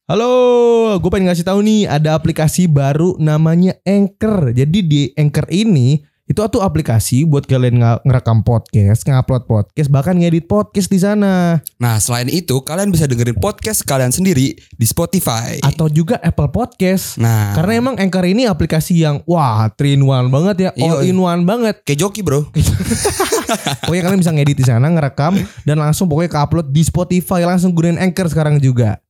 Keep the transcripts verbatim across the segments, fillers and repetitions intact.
Halo, gue pengen ngasih tahu nih ada aplikasi baru namanya Anchor. Jadi di Anchor ini itu tuh aplikasi buat kalian ng- ngerekam podcast, ngupload podcast, bahkan ngedit podcast di sana. Nah, selain itu kalian bisa dengerin podcast kalian sendiri di Spotify Atau juga Apple Podcast. Nah, Karena emang Anchor ini aplikasi yang wah three in one banget ya, all Iya. in one banget. kayak joki bro. Pokoknya kalian bisa ngedit di sana, ngerekam dan langsung pokoknya ke-upload di Spotify. Langsung gunain Anchor sekarang juga.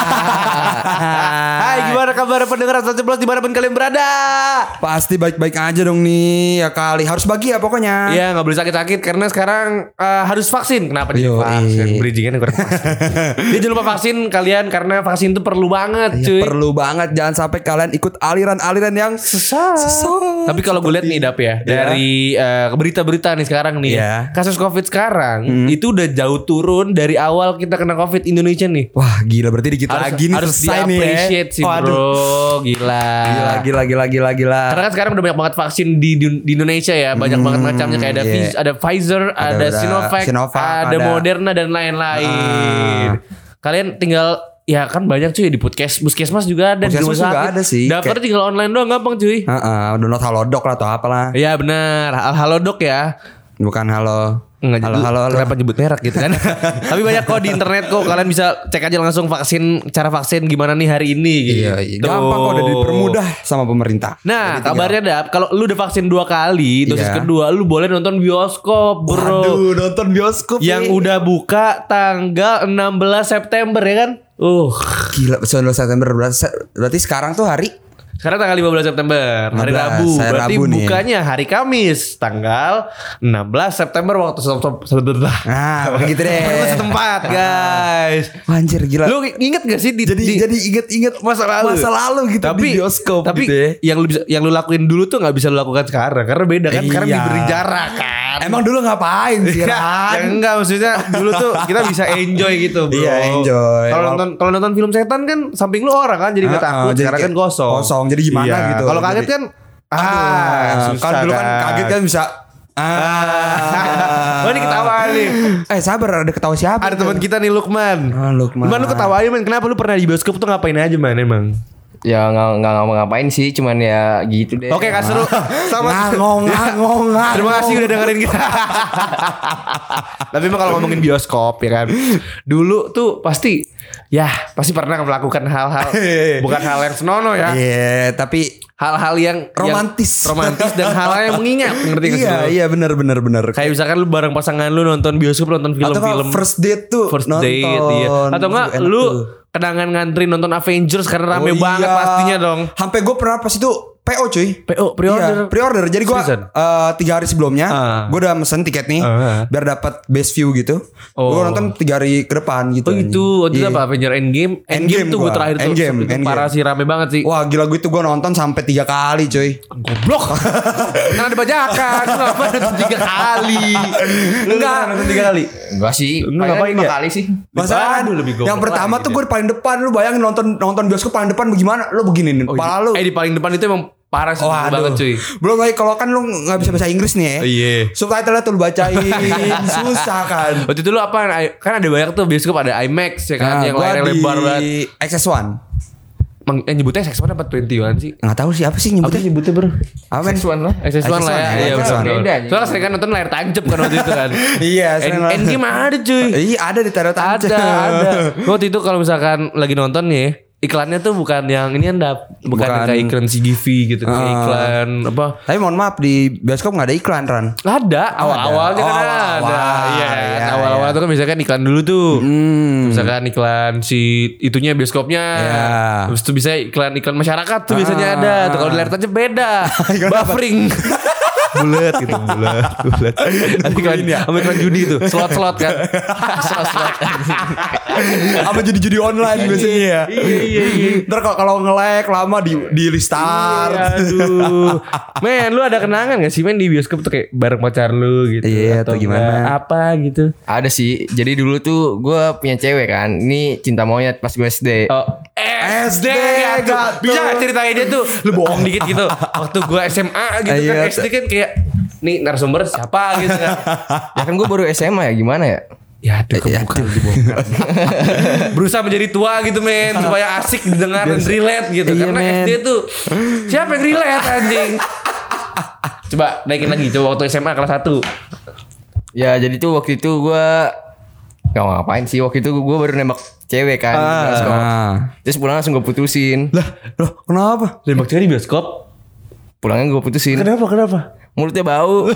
Hai, gimana kabar pendengar seratus sebelas dimanapun kalian berada? Pasti baik-baik aja dong nih. Ya kali harus bagi ya pokoknya. Iya, nggak boleh sakit-sakit karena sekarang uh, harus vaksin. Kenapa jadi Yo, vaksin? iya. Bridgingannya kurang pas. Dia jangan lupa vaksin kalian karena vaksin itu perlu banget, Ya, cuy. perlu banget, jangan sampai kalian ikut aliran-aliran yang Sesat. sesat. Tapi kalau gue lihat nih Dap ya, dari uh, berita-berita nih sekarang nih, Iya. kasus Covid sekarang itu udah jauh turun dari awal kita kena Covid Indonesia nih. Wah gila, berarti dikit Harus, lagi nih harus selesai nih ya. di-appreciate sih Waduh. bro. Gila. Gila gila gila gila gila. Karena kan sekarang udah banyak banget vaksin di, di Indonesia ya. Banyak Hmm, banget macamnya. Kayak ada, iya. Pfiz- ada Pfizer, ada, Ada Sinovac, Sinovac, ada, ada- Moderna dan lain-lain. Ah. Kalian tinggal, ya kan banyak cuy di podcast, puskesmas juga ada. Puskesmas di rumah juga sakit. ada sih. Daftar Kayak- tinggal online doang, gampang cuy. Heeh, download Halodoc lah atau apalah. Iya benar. Hal- Halo dok ya. Bukan halo. Enggak, halo halo halo. kenapa nyebut merek gitu kan. Tapi banyak kok di internet kok. Kalian bisa cek aja langsung vaksin, cara vaksin gimana nih hari ini gitu. Iya, iya. Gampang kok, udah dipermudah sama pemerintah. Nah, Jadi tinggal- kabarnya Dap, kalau lu udah vaksin dua kali, dosis Iya. kedua lu boleh nonton bioskop, bro. Waduh, nonton bioskop Yang nih. udah buka tanggal enam belas September ya kan? Uh, Gila, sembilan belas September berarti, berarti sekarang tuh hari sekarang tanggal lima belas September, hari lima belas, Rabu. hari Berarti Rabu nih. bukanya hari Kamis, tanggal enam belas September waktu setempat. Nah, begitu deh. Waktu setempat, guys. Wah, anjir gila. Lu inget gak sih di, jadi di- jadi inget-inget masa lalu? masa lalu gitu tapi, di bioskop tapi gitu ya. yang lu bisa yang lu lakuin dulu tuh nggak bisa lu lakukan sekarang karena beda kan. Sekarang Iya. diberi jarak kan. Emang dulu ngapain sih, Ya, Ran? ya enggak, maksudnya dulu tuh kita bisa enjoy gitu bro. Iya, enjoy. Kalau nonton kalau nonton film setan kan samping lu orang kan, jadi nggak Ah, takut. jadi Sekarang kan kayak kosong. kosong, jadi gimana Iya. gitu. Kalau kaget Jadi- kan ah, susah kan dulu kan kaget kan bisa Ah. Oh, ini ketawa nih. Eh sabar, ada ketawa siapa? Ada teman kita nih Lukman. Ah, Lukman. Lukman lu ketawain man. Kenapa lu pernah di bioskop tuh ngapain aja man emang? Ya nggak nggak ngapa-ngapain sih, cuman ya gitu deh. Oke, Kak Seru. Sama ngangong ngangong ngangong. Terima kasih udah dengerin kita. Tapi emang kalau ngomongin bioskop ya kan, dulu tuh pasti ya pasti pernah melakukan hal-hal bukan hal yang senonoh ya, Iya, tapi hal-hal yang Romantis. yang romantis dan hal-hal yang mengingat, ngerti gak sih? iya lu? iya benar benar benar. Kayak misalkan lu bareng pasangan lu nonton bioskop, nonton Atau film-film nggak first date tuh first nonton. date, iya. Atau enggak Enak lu tuh. kenangan ngantri nonton Avengers karena rame Oh banget iya. pastinya dong. Sampai gue pernah pas itu P O cuy. P O, pre-order. Iya, pre-order. Jadi gue Seriusan? uh, tiga hari sebelumnya Ah. gue udah mesen tiket nih Ah. biar dapat best view gitu. Oh. Gue nonton tiga hari ke depan gitu. Oh gitu, waktu itu Iya. apa Avenger Endgame? Endgame, Endgame tuh gue gua. terakhir tuh. Endgame, Itu Endgame. parah sih, rame banget sih. Wah gila, gue itu gue nonton sampai tiga kali cuy. Goblok. Kan ada bajakan. Lu ngapain nonton tiga kali? Lu Enggak. ngapain nonton tiga kali? Enggak sih. Lu Palingan ngapain lima ya? kali sih. Masalah Aduh, lebih goblok yang pertama lagi tuh dia. gue di paling depan. Lu bayangin nonton nonton bioskop paling depan bagaimana? Lu begini nih, Oh, kepala lu. Eh di paling depan itu emang parah sih Waduh. banget cuy. Belum lagi kalau kan lu gak bisa bahasa Inggris nih ya. Iya. Subtitle-nya tuh lu bacain. Susah kan. Waktu itu lu apa? Kan ada banyak tuh bioskop, ada IMAX ya kan, yang gua layarnya di lebar banget. X S one. Mang, yang nyebutnya X S one apa dua puluh one sih? Nggak tahu sih apa sih Apa nyebutnya. sih nyebutnya bro? Apa men? X S one lah. X S one lah ya. X S one, Iya X S betul. one. betul. Beda aja. Soalnya sering kan nonton layar tancap kan waktu itu kan. Iya, End, sering lah. Endgame ada cuy. Iya ada di taruh Ada, ada. Waktu itu kalau misalkan lagi nonton nih, iklannya tuh bukan yang ini anda, bukan, Bukan. kayak iklan C G V gitu, kayak Ah. iklan apa? Tapi mohon maaf di bioskop nggak ada iklan Ran. Ada, awal-awalnya Oh, kan awal-awal. ada. Iya, Iya, awal-awal iya. tuh kan biasanya kan iklan dulu tuh. Hmm. Misalkan iklan si itunya bioskopnya. Iya. Terus tuh bisa iklan-iklan masyarakat tuh biasanya Ah. ada. Tuh kalau di layar tancap beda. Iklan apa? Buffering. bulat gitu, bulat, bulat. Nanti iklan, sama iklan judi tuh, slot-slot kan. Slot-slot. Apa judi-judi online biasanya ya. Iya, iya, iya. Ntar kalau kalau nge-lag lama di di restart. Iya, aduh. Men, lu ada kenangan gak sih men di bioskop tuh kayak bareng pacar lu gitu? Iya, atau tuh gimana? enggak apa gitu? Ada sih. Jadi dulu tuh gue punya cewek kan. Ini cinta monyet pas gue S D. Oh, S D ya tuh. gak Bisa tuh. gak ceritain dia tuh? Lu bohong dikit gitu. Waktu gua S M A gitu kan, Iya. S D kan kayak nih narasumber siapa gitu kan. Ya kan gue baru S M A ya, gimana ya? Ya aduh kebuka dibongkar. Berusaha menjadi tua gitu men, supaya asik didengar dan relate gitu. Iya, Karena men. S D tuh siapa yang relate anjing? Coba naikin lagi, coba waktu S M A kelas satu. Ya jadi tuh waktu itu gue gak ngapain sih. Waktu itu gue baru nembak cewek kan di bioskop. Ah. Terus pulang langsung gue putusin. Lah, loh kenapa? Nembak cewek di bioskop. Pulangnya gue putusin. Kenapa kenapa? Mulutnya bau.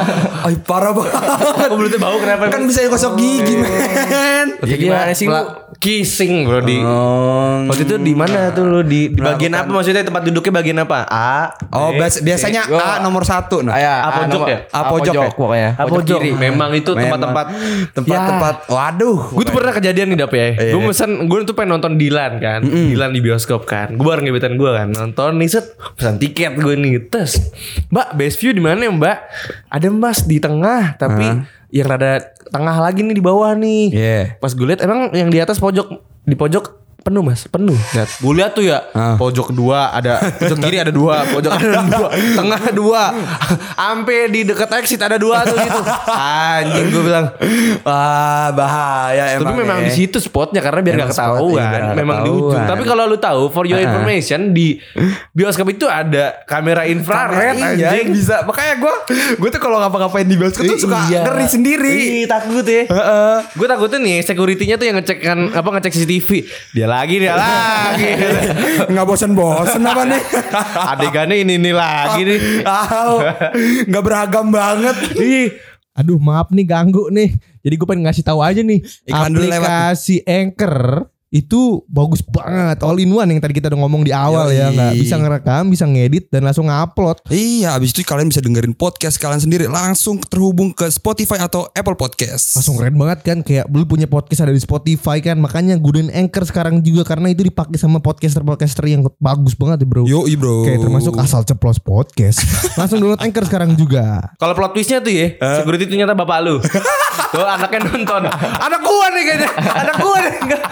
Ay parah banget. Kok mulutnya bau kenapa? Kan bisa gosok gigi men. Ya gimana sih lu? Kissing bro di. Oh, Waktu itu di mana tuh lu di, di bagian apa maksudnya tempat duduknya bagian apa? A. oh B, bias- biasanya C. A nomor satu nah. Ah, ya, A pojok nomor- ya? A pojok ya? pokoknya. A pojok. Memang itu Memang. tempat-tempat Tempat-tempat. Waduh. Gue tuh pernah kejadian nih Dap ya. Gue pesan, gue tuh pengen nonton Dilan kan. Dilan di bioskop kan. Gue bareng gebetan gue kan. Nonton nih set. Pesan tiket gue nih. Terus Mbak best view di mana ya Mbak? Ada Mas di tengah. Tapi yang rada tengah lagi nih di bawah nih. Iya. Pas gue lihat emang yang di atas pojok. Di pojok penuh Mas, penuh. Lihat, gue lihat tuh ya, Ah. pojok dua ada, pojok kiri ada dua, pojok ada dua, tengah dua, sampai di dekat exit ada dua tuh gitu. Anjing gue bilang. Wah bahaya emang. Tapi memang ya. di situ spotnya karena biar Emang nggak spot, ketahuan, iya, biar nggak memang di ujung. ketahuan. Tapi kalau lu tahu, for your Uh-uh. information di bioskop itu ada kamera infrared Iya, anjing. bisa. Makanya gue gue tuh kalau ngapa-ngapain di bioskop tuh suka Iya. ngeri sendiri. Ih, takut ya. Gue takutnya nih security-nya tuh yang ngecek kan apa ngecek C C T V. Dia lagi dia lagi. Nggak bosan-bosan apa nih? Adegannya ini ini lagi nih. Tahu. Nggak beragam banget. Ih, Aduh maaf nih ganggu nih. Jadi gue pengen ngasih tahu aja nih. Iklan dulu lewat. Aplikasi Anchor itu bagus banget, all in one yang tadi kita udah ngomong di awal Yoi. ya, nggak bisa ngerekam, bisa ngedit dan langsung ngupload. Iya, abis itu kalian bisa dengerin podcast kalian sendiri langsung terhubung ke Spotify atau Apple Podcast. Langsung keren banget kan, kayak lu punya podcast ada di Spotify kan, makanya gunain Anchor sekarang juga karena itu dipakai sama podcaster-podcaster yang bagus banget ya bro. Yoi bro. Kayak termasuk asal ceplos podcast. Langsung download Anchor sekarang juga. kalau plot twistnya tuh ya, security itu ternyata bapak lu. Tuh anaknya nonton. Anak gua nih kayaknya. Anak gua nih. Enggak.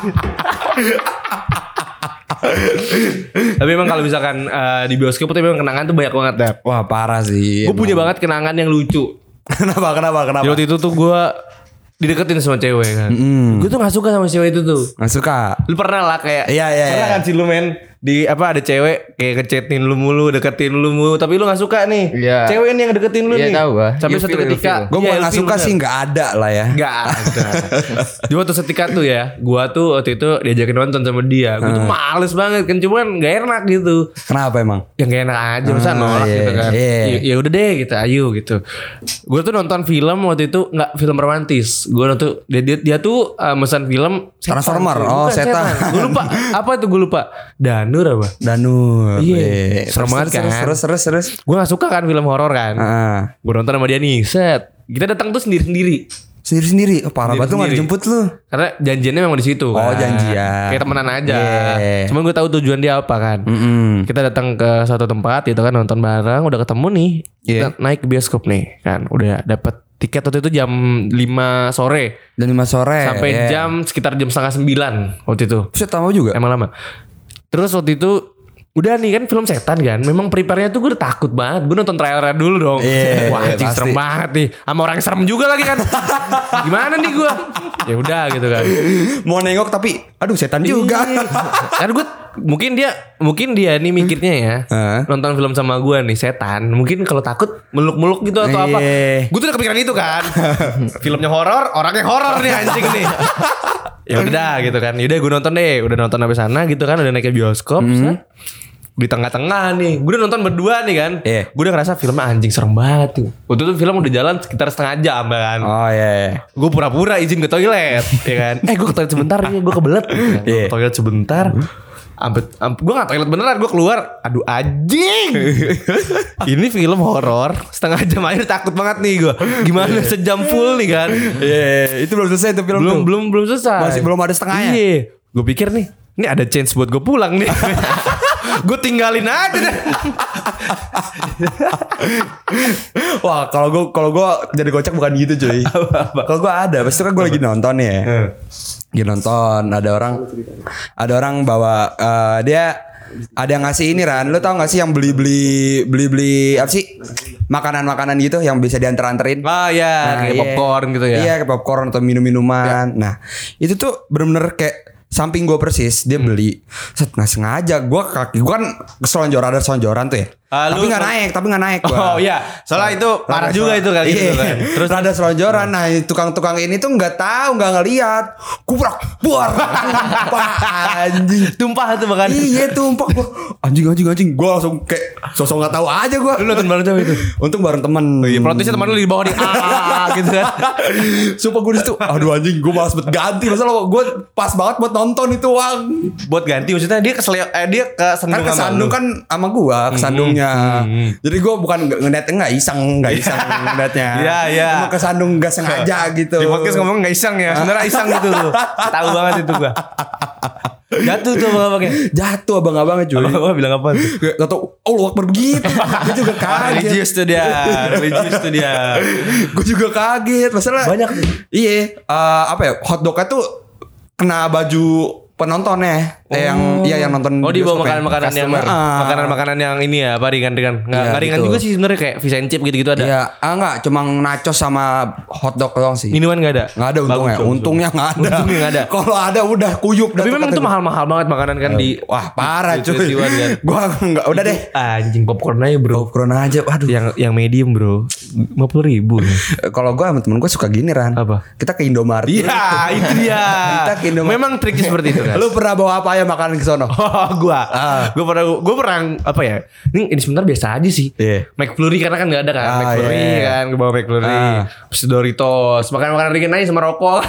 Tapi emang kalau misalkan eh, di bioskop tuh memang kenangan tuh banyak banget Dap. Wah parah sih. Gue punya banget kenangan yang lucu. Kenapa kenapa kenapa? Jadi waktu itu tuh gue dideketin sama cewek kan. Mm. Gue tuh gak suka sama cewek itu tuh. Nggak suka. Lu pernah lah kayak Iya, iya, pernah iya. kan sih lu men di apa ada cewek kayak ngechatin lu mulu, deketin lu mulu, tapi lu gak suka nih. Iya. Cewek ini yang deketin lu Iya, nih. tahu gua. Sampai Ilfil, suatu ketika ilfil. Gue Iya, mau nggak ilfil, suka bener. sih nggak ada lah ya. Gak ada. Di waktu setika tuh ya, gua tuh waktu itu diajakin nonton sama dia. Gua tuh males banget kan, cuman gak enak gitu. Kenapa emang? Yang gak enak aja, masa Ah, nolak iya, gitu kan. iya. Ya, ya udah deh gitu, ayo gitu. Gue tuh nonton film waktu itu nggak film romantis. Gue nonton dia dia, dia tuh uh, mesan film setan, Transformer. cuy. Oh, Bukan, setan. Gue lupa apa itu gue lupa. Danur apa? Danur. Iya, serem banget terus, kan. Terus terus terus. Gue gak suka kan film horor kan. Ah. Gue nonton sama dia nih, set. Kita datang tuh sendiri-sendiri. Sendiri sendiri. Oh, parah banget lu nggak Sendiri-sendiri. dijemput lu. Karena janjiannya memang di situ. Oh, kan. janjian. Kayak temenan aja. Yeah. Cuman gue tahu tujuan dia apa kan. Mm-mm. Kita datang ke suatu tempat gitu kan, nonton bareng, udah ketemu nih. Yeah. Kita naik ke bioskop nih kan. Udah dapet tiket waktu itu jam lima sore. Dan lima sore. Sampai yeah. jam sekitar jam setengah sembilan waktu itu. Terus tamu juga. Emang lama. Terus waktu itu udah nih kan film setan kan. Memang prepare-nya tuh gue udah takut banget. Gue nonton trailernya dulu dong. Iya, Wah anjing pasti. serem banget nih. Sama orang yang serem juga lagi kan. Gimana nih gue? Ya udah gitu kan. Mau nengok tapi aduh setan juga. Iya. Karena gue mungkin dia mungkin dia nih mikirnya ya Hah? nonton film sama gue nih setan. Mungkin kalau takut meluk-meluk gitu atau apa. Iya. Gue tuh udah kepikiran itu kan. Filmnya horor, orangnya horor nih anjing nih. Ya udah gitu kan. Yaudah gue nonton deh. Udah nonton sampai sana gitu kan. Udah naik ke bioskop. set. Di tengah-tengah nih. Gue udah nonton berdua nih kan. Iya. Gue udah ngerasa filmnya anjing serem banget tuh. Waktu itu film udah jalan sekitar setengah jam kan. Oh iya. Gue pura-pura izin ke toilet ya kan. Eh gue ke toilet sebentar nih. Gue kebelet. Gue Iya. ke toilet sebentar. Ampet, amp, gue gak toilet beneran. Gue keluar. Aduh anjing. Ini film horor. Setengah jam akhir takut banget nih gue. Gimana sejam full nih kan. Iya, itu belum selesai tuh film Belum tuh. belum belum selesai. Masih belum ada setengahnya. Iya. Gue pikir nih. Ini ada chance buat gue pulang nih. Gue tinggalin aja deh. Wah, kalau gue kalau gue jadi gocek bukan gitu cuy. Kalau gue ada, pasti kan gue lagi nonton ya. Lagi nonton, ada orang ada orang bawa eh, dia ada yang ngasih ini Ran. Lu tau gak sih yang beli-beli beli-beli apa sih? Makanan-makanan gitu yang bisa diantar-anterin. Ah ya, kayak iya. popcorn gitu ya. Iya, kayak popcorn atau minum-minuman. Nah, itu tuh bener-bener kayak samping gue persis dia beli. Set nggak sengaja gue kaki gue kan keselonjoran ada selonjoran tuh ya. Ah, tapi lu- nggak naik, tapi nggak naik gua. Oh iya, soalnya itu parah Rada juga selon- itu kali gitu Iya. kan. Terus ada selonjoran. Nah, tukang-tukang ini tuh nggak tahu, nggak ngeliat. Kuprak, buar. Tumpah anjing. Tumpah tuh bahkan. Iya tumpah gua. Anjing anjing anjing. Gua langsung kayak sosok nggak tahu aja gua. Lu nonton bareng siapa itu? Untung bareng temen. Iya, protisnya teman lu di bawah di ah gitu kan. Sumpah gue disitu. Aduh anjing, gue malas buat ganti. Masalah gue pas banget buat nonton itu Wang. Buat ganti maksudnya dia kesel eh, dia ke sandung Kan sama kesandung lu. kan sama gue kesandungnya. Jadi gue bukan nge- ngeliatnya nggak iseng, nggak iseng ngeliatnya. Iya, iya. Emang kesandung nggak sengaja gitu. Di podcast ngomong enggak iseng ya. Sebenarnya iseng gitu tuh. Tahu banget itu gua. Jatuh tuh abang-abangnya. Jatuh abang-abangnya cuy. Abang-abang bilang apa tuh? Kayak gak tau, oh lu akbar begitu. Gue juga kaget. Religius tuh dia. Religius tuh dia. Gue juga kaget. Masalah Banyak. Iya, eh, apa ya? Hotdognya tuh kena baju penontonnya. Eh, yang iya yang nonton. Oh, di bawah bioskop ya. makanan-makanan yang Customer. Ah. makanan-makanan yang ini ya, apa ringan-ringan. Enggak Iya, enggak ringan gitu. juga sih sebenarnya kayak fish and chip gitu-gitu ada. Iya, ah enggak, cuma nachos sama hotdog doang sih. Minuman enggak ada. Nggak ada untungnya. Bagus, bagus, Untungnya nggak ada. Untungnya nggak ada. Kalau ada udah kuyup. Tapi dah memang kata itu gua. mahal-mahal banget makanan kan di Wah parah di cuy. dua puluh satu kan. Gua enggak udah deh. Anjing popcorn aja bro. Popcorn aja. Waduh. Yang yang medium bro, lima puluh ribu. Eh, Kalau gue sama temen gue suka gini Ran. Apa? Kita ke Indomaret. Iya itu dia. Kita ke Indomaret. Memang triknya seperti itu kan. Lu pernah bawa apa ya makanan ke sono? Oh, gua, Ah. gua pernah, gua pernah apa ya? Ini, ini sebenarnya biasa aja sih. Iya. McFlurry karena kan nggak ada kan, Ah, McFlurry iya. kan, gua bawa McFlurry, Ah. terus Doritos, makan makanan ringan aja sama rokok.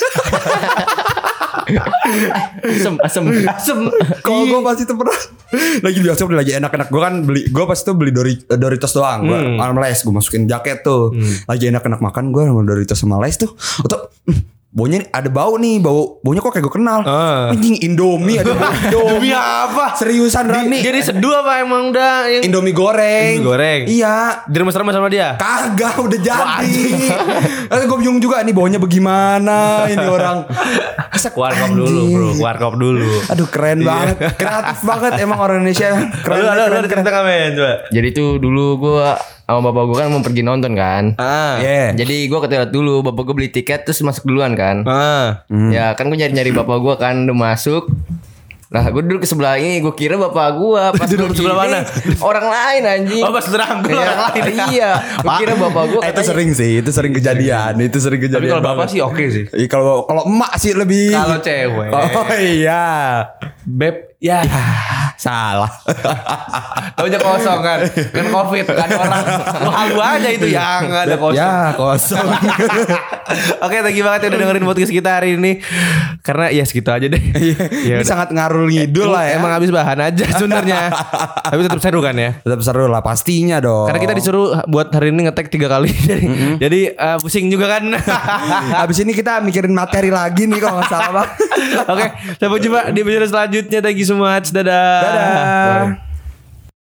Asem, asem. Asem. Kalau gue pasti tuh pernah lagi biasa udah lagi enak-enak. Gue kan beli, gue pasti tuh beli Dori, Doritos doang. Gue Hmm. sama les, gue masukin jaket tuh. Lagi enak-enak makan gue sama Doritos sama les tuh. Atau baunya nih, ada bau nih, bau baunya kok kayak gue kenal. Ah. Anjing Indomie ada bau Indomie. Demi apa? Seriusan Ran nih. Jadi seduh apa emang udah yang Indomie goreng. Indomie goreng? Iya. diremes-remes sama dia? Kagak udah jadi. Tapi gue bingung juga nih baunya bagaimana ini orang. Masa Warkop dulu bro, warkop dulu. Aduh keren banget. Kreatif banget emang orang Indonesia. Keren Lalu ada keren, ada keren. cerita ngamen coba. Jadi tuh dulu gue sama bapak gue kan mau pergi nonton kan. Ah. Yeah. Jadi gue ke toilet dulu, bapak gue beli tiket terus masuk duluan kan. Ah. Ya kan gue nyari-nyari bapak gue kan udah masuk. Nah gue duduk ke sebelah ini, gue kira bapak gue pas Duduk gua sebelah gini, mana? Orang lain anjing. Oh, pas terangkul Iya, orang lain. Iya, gue kira bapak gue Eh, itu sering sih, itu sering kejadian, itu sering Tapi kejadian. kalau bapak banget. sih oke sih. Iya, kalau kalau emak sih lebih. Kalau cewek. Oh iya. Beb, ya. Salah. Taunya kosong kan. Kan covid kan orang. Wah gua aja itu yang nggak ada kosong. Ya, kosong. Oke, thank you banget ya udah dengerin podcast kita hari ini. Karena ya segitu aja deh. Ya Ini udah. sangat ngarul ngidul lah ya. Emang habis bahan aja sebenarnya. Tapi tetap seru kan ya. Tetap seru lah pastinya dong. Karena kita disuruh buat hari ini ngetek tiga kali. Jadi, jadi eh, pusing juga kan. Habis ini kita mikirin materi lagi nih kalau nggak salah Bang. Oke, sampai jumpa di episode selanjutnya. Thank you so much. Dadah. Dadah.